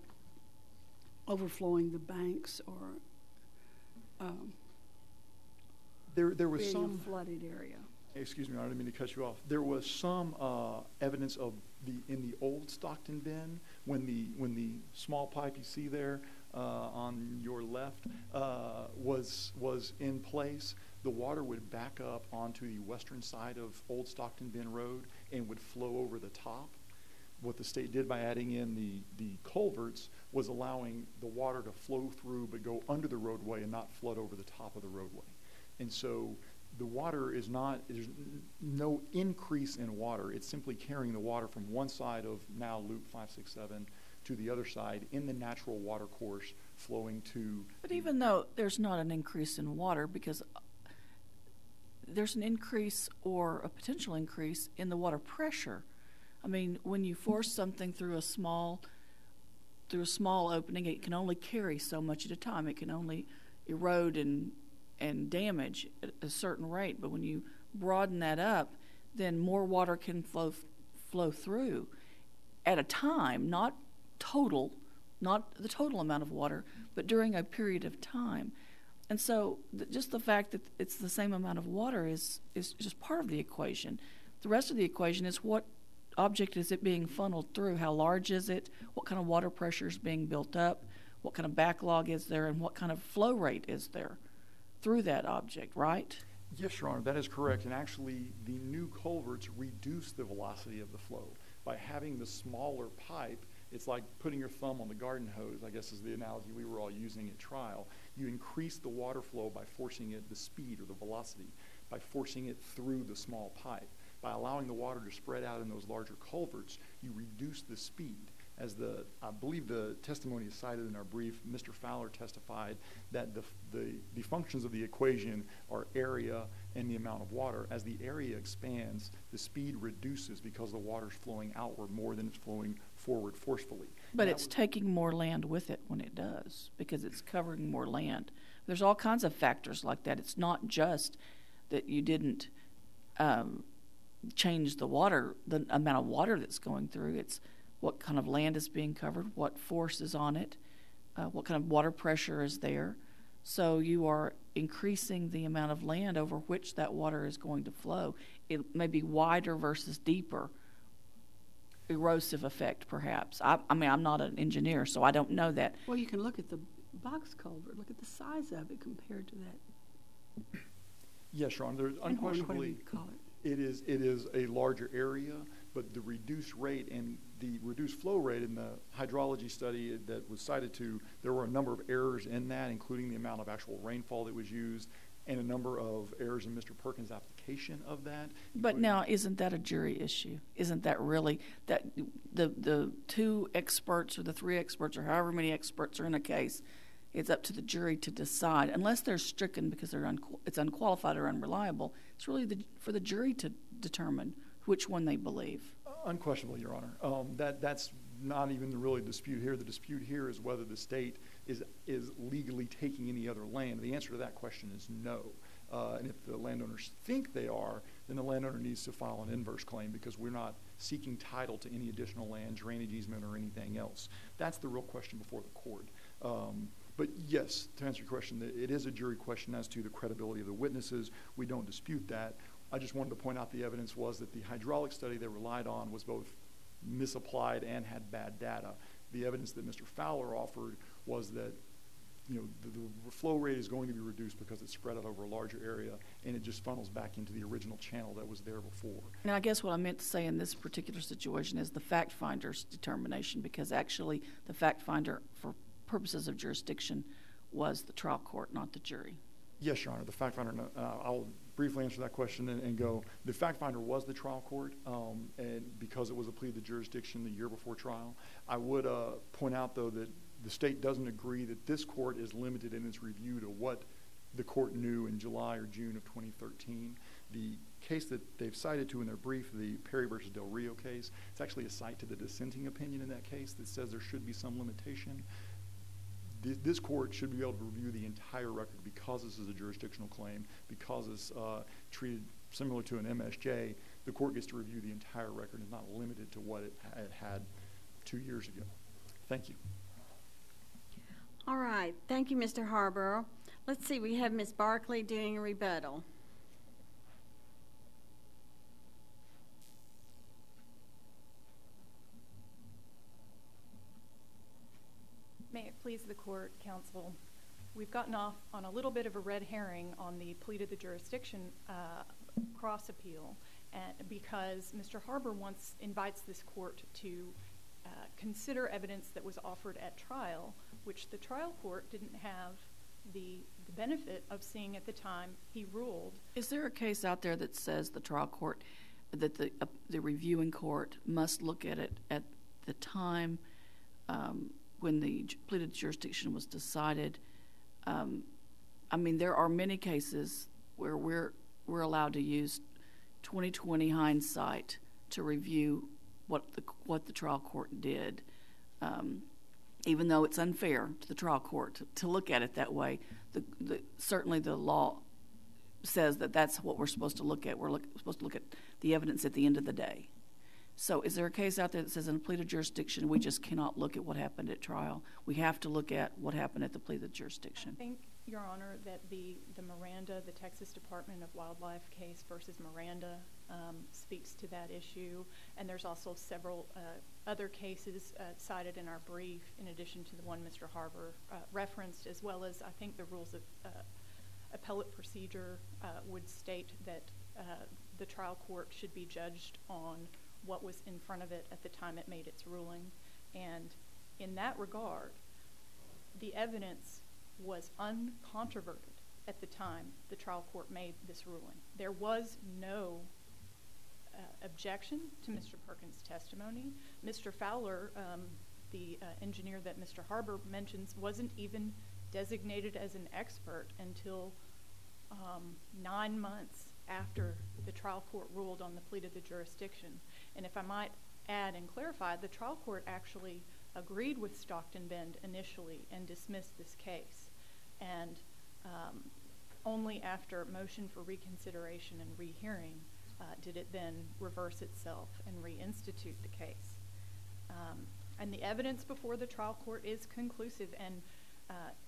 overflowing the banks or um, there, there was creating some a flooded area. Excuse me, I didn't mean to cut you off. There was some uh, evidence of the in the old Stockton Bend when the when the small pipe you see there uh, on your left uh, was was in place. The water would back up onto the western side of Old Stockton Bend Road and would flow over the top. What the state did by adding in the the culverts was allowing the water to flow through but go under the roadway and not flood over the top of the roadway. And so the water is not, there's no increase in water. It's simply carrying the water from one side of now Loop five six seven to the other side in the natural water course flowing to... But even though there's not an increase in water, because there's an increase or a potential increase in the water pressure. I mean, when you force something through a small, through a small opening, it can only carry so much at a time. It can only erode and and damage at a certain rate. But when you broaden that up, then more water can flow flow through at a time, not total, not the total amount of water, but during a period of time. And so th- just the fact that it's the same amount of water is, is just part of the equation. The rest of the equation is what object is it being funneled through? How large is it? What kind of water pressure is being built up? What kind of backlog is there? And what kind of flow rate is there through that object, right? Yes, Your Honor, that is correct. And actually, the new culverts reduce the velocity of the flow. By having the smaller pipe, it's like putting your thumb on the garden hose, I guess is the analogy we were all using at trial. You increase the water flow by forcing it, the speed or the velocity, by forcing it through the small pipe. By allowing the water to spread out in those larger culverts, you reduce the speed. As the, I believe the testimony is cited in our brief, Mister Fowler testified that the, the, the functions of the equation are area and the amount of water. As the area expands, the speed reduces because the water's flowing outward more than it's flowing forward forcefully. But it's taking more land with it when it does, because it's covering more land. There's all kinds of factors like that. It's not just that you didn't um, change the water, the amount of water that's going through. It's what kind of land is being covered, what force is on it, uh, what kind of water pressure is there. So you are increasing the amount of land over which that water is going to flow. it may be wider versus deeper erosive effect, perhaps. I, I mean, I'm not an engineer, so I don't know that. Well, you can look at the box culvert, look at the size of it compared to that. Yes, Your Honor, there's Tinhorn, whatever unquestionably, you call it. it is, it is a larger area, but the reduced rate and the reduced flow rate in the hydrology study that was cited to, there were a number of errors in that, including the amount of actual rainfall that was used and a number of errors in Mister Perkins' application of that. But now, isn't that a jury issue? Isn't that really, that the the two experts or the three experts or however many experts are in a case, it's up to the jury to decide. Unless they're stricken because they're un, it's unqualified or unreliable, it's really the, for the jury to determine which one they believe. Unquestionably, Your Honor. Um, that that's not even the really dispute here. The dispute here is whether the state is is legally taking any other land. The answer to that question is no. Uh, and if the landowners think they are, then the landowner needs to file an inverse claim because we're not seeking title to any additional land, drainage easement, or anything else. That's the real question before the court. Um, but yes, to answer your question, it is a jury question as to the credibility of the witnesses. We don't dispute that. I just wanted to point out the evidence was that the hydraulic study they relied on was both misapplied and had bad data. The evidence that Mister Fowler offered was that you know the, the flow rate is going to be reduced because it's spread out over a larger area and it just funnels back into the original channel that was there before. Now, I guess what I meant to say in this particular situation is the fact finder's determination, because actually the fact finder for purposes of jurisdiction was the trial court, not the jury. Yes, Your Honor. The fact finder, uh, I'll briefly answer that question and, and go, the fact finder was the trial court, um, and because it was a plea to jurisdiction the year before trial. I would uh, point out, though, that the state doesn't agree that this court is limited in its review to what the court knew in July or June of twenty thirteen. The case that they've cited to in their brief, the Perry versus Del Rio case, it's actually a cite to the dissenting opinion in that case that says there should be some limitation. This court should be able to review the entire record because this is a jurisdictional claim, because it's uh, treated similar to an M S J. The court gets to review the entire record and not limited to what it had, had two years ago. Thank you. All right. Thank you, Mister Harborough. Let's see. We have Miz Barkley doing a rebuttal. May it please the court, counsel, we've gotten off on a little bit of a red herring on the plea to the jurisdiction uh, cross appeal, and because Mister Harbor wants invites this court to uh, consider evidence that was offered at trial, which the trial court didn't have the, the benefit of seeing at the time he ruled. Is there a case out there that says the trial court, that the uh, the reviewing court must look at it at the time um, when the plea to jurisdiction was decided? Um, I mean, there are many cases where we're we're allowed to use twenty twenty hindsight to review what the what the trial court did, um, even though it's unfair to the trial court to, to look at it that way. The, the, certainly, the law says that that's what we're supposed to look at. We're look, supposed to look at the evidence at the end of the day. So is there a case out there that says in a plea to jurisdiction we just cannot look at what happened at trial? We have to look at what happened at the plea to jurisdiction. I think, Your Honor, that the, the Miranda, the Texas Department of Wildlife case versus Miranda um, speaks to that issue. And there's also several uh, other cases uh, cited in our brief, in addition to the one Mister Harbor uh, referenced, as well as I think the rules of uh, appellate procedure uh, would state that uh, the trial court should be judged on what was in front of it at the time it made its ruling. And in that regard, the evidence was uncontroverted at the time the trial court made this ruling. There was no uh, objection to Mister Perkins' testimony. Mister Fowler, um, the uh, engineer that Mister Harbor mentions, wasn't even designated as an expert until um, nine months after the trial court ruled on the plea to the jurisdiction. And if I might add and clarify, the trial court actually agreed with Stockton Bend initially and dismissed this case. And um, only after motion for reconsideration and rehearing uh, did it then reverse itself and reinstitute the case. Um, and the evidence before the trial court is conclusive. And uh,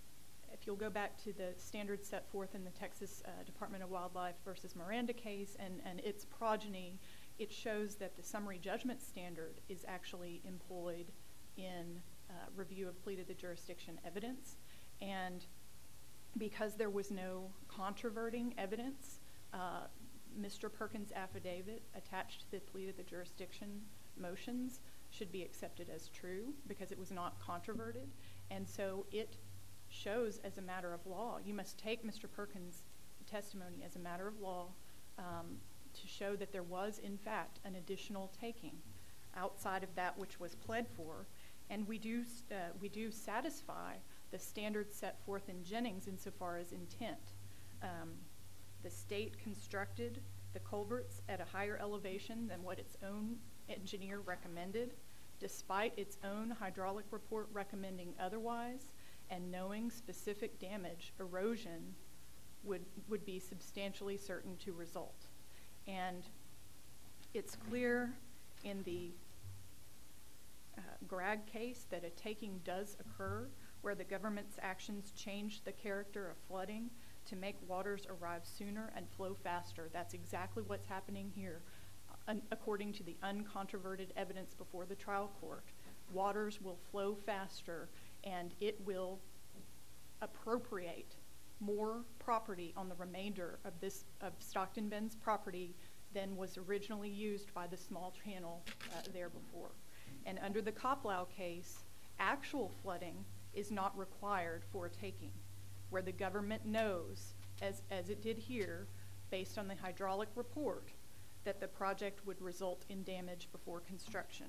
if you'll go back to the standards set forth in the Texas uh, Department of Wildlife versus Miranda case and, and its progeny, it shows that the summary judgment standard is actually employed in uh, review of plea to the jurisdiction evidence. And because there was no controverting evidence, uh, Mister Perkins' affidavit attached to the plea to the jurisdiction motions should be accepted as true because it was not controverted. And so it shows as a matter of law. You must take Mister Perkins' testimony as a matter of law um, to show that there was, in fact, an additional taking outside of that which was pled for. And we do, uh, we do satisfy the standards set forth in Jennings insofar as intent. Um, the state constructed the culverts at a higher elevation than what its own engineer recommended, despite its own hydraulic report recommending otherwise, and knowing specific damage, erosion, would, would be substantially certain to result. And it's clear in the uh, Gragg case that a taking does occur where the government's actions change the character of flooding to make waters arrive sooner and flow faster. That's exactly what's happening here. Un- according to the uncontroverted evidence before the trial court, waters will flow faster and it will appropriate more property on the remainder of this of Stockton Bend's property than was originally used by the small channel uh, there before. And under the Koplow case, actual flooding is not required for a taking, where the government knows, as, as it did here, based on the hydraulic report, that the project would result in damage before construction.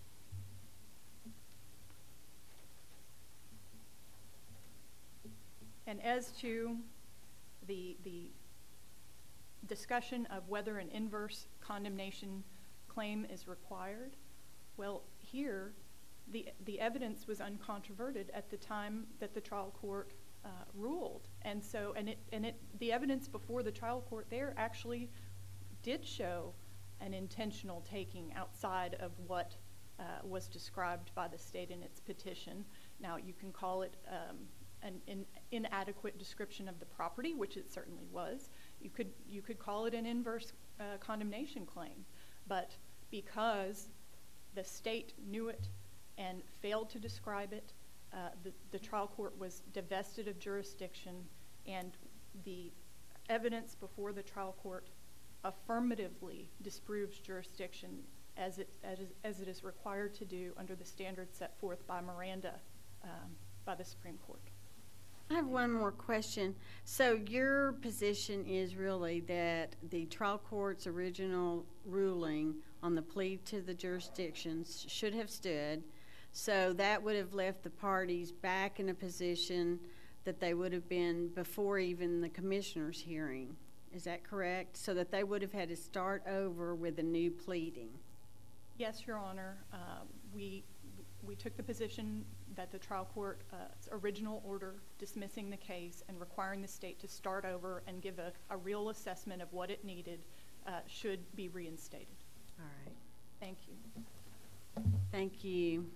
And as to the, the discussion of whether an inverse condemnation claim is required, well, here, the, the evidence was uncontroverted at the time that the trial court uh, ruled. And so, and it, and it, the evidence before the trial court there actually did show an intentional taking outside of what uh, was described by the state in its petition. Now, you can call it um, an in, inadequate description of the property, which it certainly was. You could, you could call it an inverse uh, condemnation claim. But because the state knew it and failed to describe it, uh, the, the trial court was divested of jurisdiction, and the evidence before the trial court affirmatively disproves jurisdiction as it, as, as it is required to do under the standards set forth by Miranda um, by the Supreme Court. I have one more question. So your position is really that the trial court's original ruling on the plea to the jurisdictions should have stood, so that would have left the parties back in a position that they would have been before even the commissioner's hearing. Is that correct? So that they would have had to start over with a new pleading. Yes, Your Honor. Uh, we we took the position that the trial court's uh, original order dismissing the case and requiring the state to start over and give a, a real assessment of what it needed uh, should be reinstated. All right. Thank you. Thank you.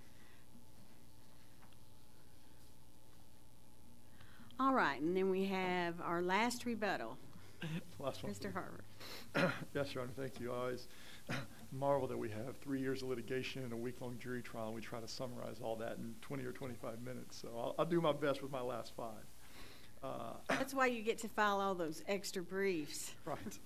All right, and then we have our last rebuttal. Last one. Mister Harvard. Yes, Your Honor, thank you. I always marvel that we have three years of litigation and a week-long jury trial, and we try to summarize all that in twenty or twenty-five minutes. So I'll, I'll do my best with my last five. Uh, That's why you get to file all those extra briefs. Right.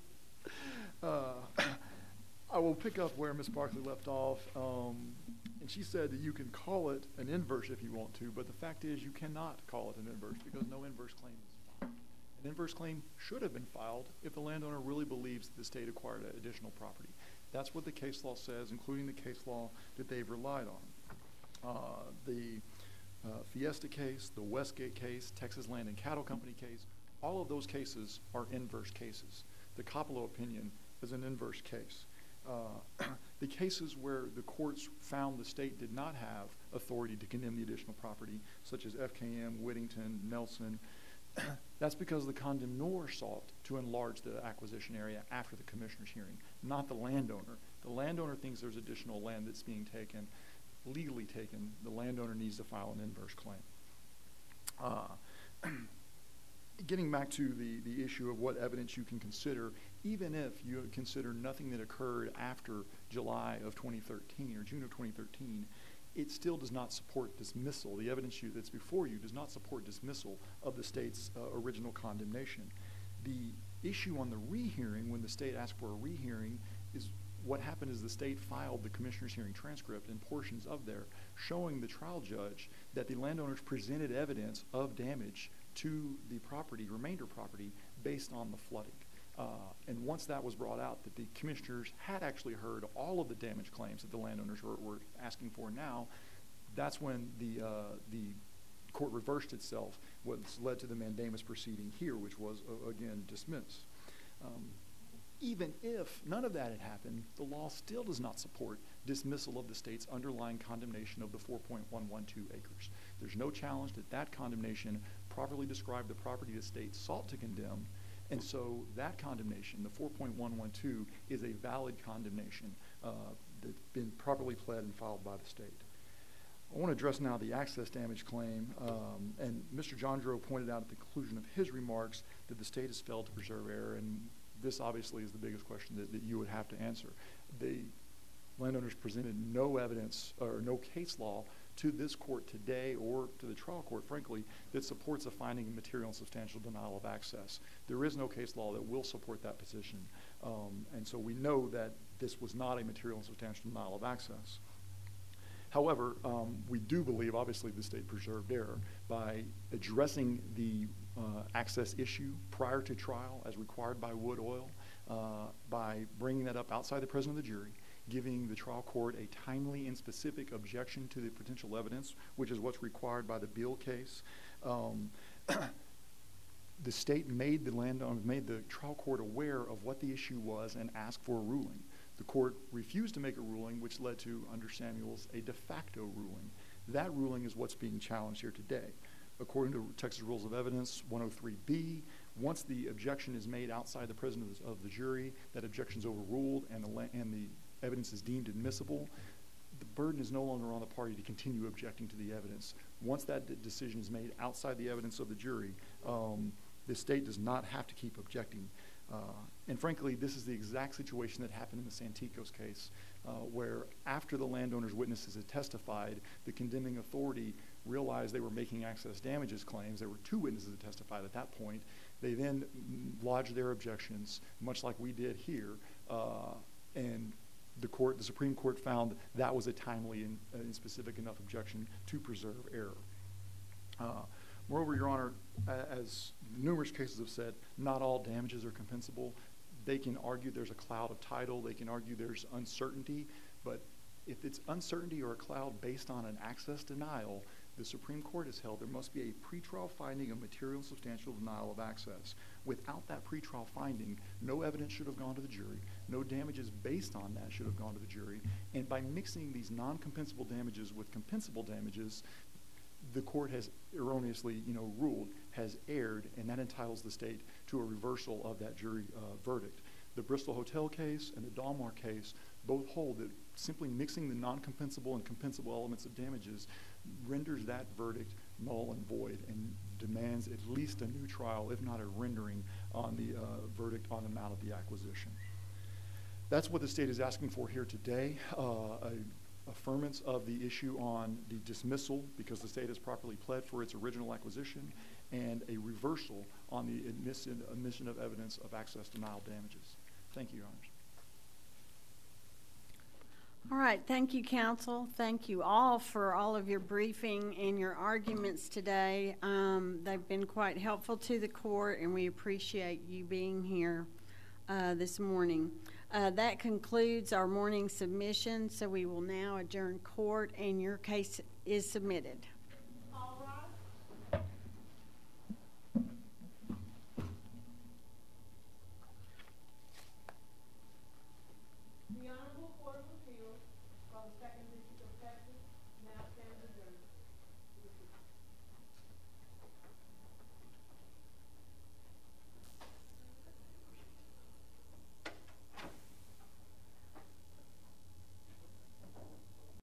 Uh, I will pick up where Miz Barkley left off. Um, and she said that you can call it an inverse if you want to, but the fact is you cannot call it an inverse because no inverse claim is filed. An inverse claim should have been filed if the landowner really believes that the state acquired additional property. That's what the case law says, including the case law that they've relied on. Uh, the uh, Fiesta case, the Westgate case, Texas Land and Cattle Company case, all of those cases are inverse cases. The Koplow opinion is an inverse case. Uh, the cases where the courts found the state did not have authority to condemn the additional property, such as F K M, Whittington, Nelson, that's because the condemnor sought to enlarge the acquisition area after the commissioner's hearing, not the landowner. The landowner thinks there's additional land that's being taken, legally taken. The landowner needs to file an inverse claim. Uh, getting back to the, the issue of what evidence you can consider, even if you consider nothing that occurred after July of twenty thirteen or June of twenty thirteen, it still does not support dismissal. The evidence you, that's before you does not support dismissal of the state's uh, original condemnation. The issue on the rehearing, when the state asked for a rehearing, is what happened is the state filed the commissioner's hearing transcript and portions of there showing the trial judge that the landowners presented evidence of damage to the property, remainder property, based on the flooding. Uh, and once that was brought out, that the commissioners had actually heard all of the damage claims that the landowners were, were asking for now, that's when the, uh, the court reversed itself, what led to the mandamus proceeding here, which was, uh, again, dismissed. Um, even if none of that had happened, the law still does not support dismissal of the state's underlying condemnation of the four point one one two acres. There's no challenge that that condemnation properly described the property the state sought to condemn, and so that condemnation, the four point one one two, is a valid condemnation uh, that's been properly pled and filed by the state. I want to address now the access damage claim, um, and Mister Jandro pointed out at the conclusion of his remarks that the state has failed to preserve error, and this obviously is the biggest question that, that you would have to answer. The landowners presented no evidence or no case law to this court today or to the trial court, frankly, that supports a finding of material and substantial denial of access. There is no case law that will support that position, um, and so we know that this was not a material and substantial denial of access. However, um, we do believe, obviously, the state preserved error by addressing the uh, access issue prior to trial as required by Wood Oil, uh, by bringing that up outside the presence of the jury, giving the trial court a timely and specific objection to the potential evidence, which is what's required by the Beal case. Um, the state made the landowner, made the trial court aware of what the issue was and asked for a ruling. The court refused to make a ruling, which led to, under Samuels, a de facto ruling. That ruling is what's being challenged here today. According to Texas Rules of Evidence one oh three B, once the objection is made outside the presence of the jury, that objection is overruled and the, and the evidence is deemed admissible, the burden is no longer on the party to continue objecting to the evidence. Once that d- decision is made outside the evidence of the jury, um, the state does not have to keep objecting. Uh, and frankly, this is the exact situation that happened in the Santikos case, uh, where after the landowner's witnesses had testified, the condemning authority realized they were making access damages claims. There were two witnesses that testified at that point. They then lodged their objections, much like we did here, uh, and the court, the Supreme Court found that was a timely and, uh, and specific enough objection to preserve error. Uh, Moreover, Your Honor, as numerous cases have said, not all damages are compensable. They can argue there's a cloud of title. They can argue there's uncertainty. But if it's uncertainty or a cloud based on an access denial, the Supreme Court has held there must be a pretrial finding of material and substantial denial of access. Without that pretrial finding, no evidence should have gone to the jury. No damages based on that should have gone to the jury. And by mixing these non-compensable damages with compensable damages, the court has erroneously, you know, ruled, has erred, and that entitles the state to a reversal of that jury uh, verdict. The Bristol Hotel case and the Dalmar case both hold that simply mixing the non-compensable and compensable elements of damages renders that verdict null and void and demands at least a new trial, if not a rendering, on the uh, verdict on the amount of the acquisition. That's what the state is asking for here today. Uh, a affirmance of the issue on the dismissal because the state has properly pled for its original acquisition, and a reversal on the admission, admission of evidence of access denial damages. Thank you, Your Honors. All right, thank you, counsel. Thank you all for all of your briefing and your arguments today. Um, they've been quite helpful to the court, and we appreciate you being here uh, this morning. Uh, that concludes our morning submission, so we will now adjourn court, and your case is submitted.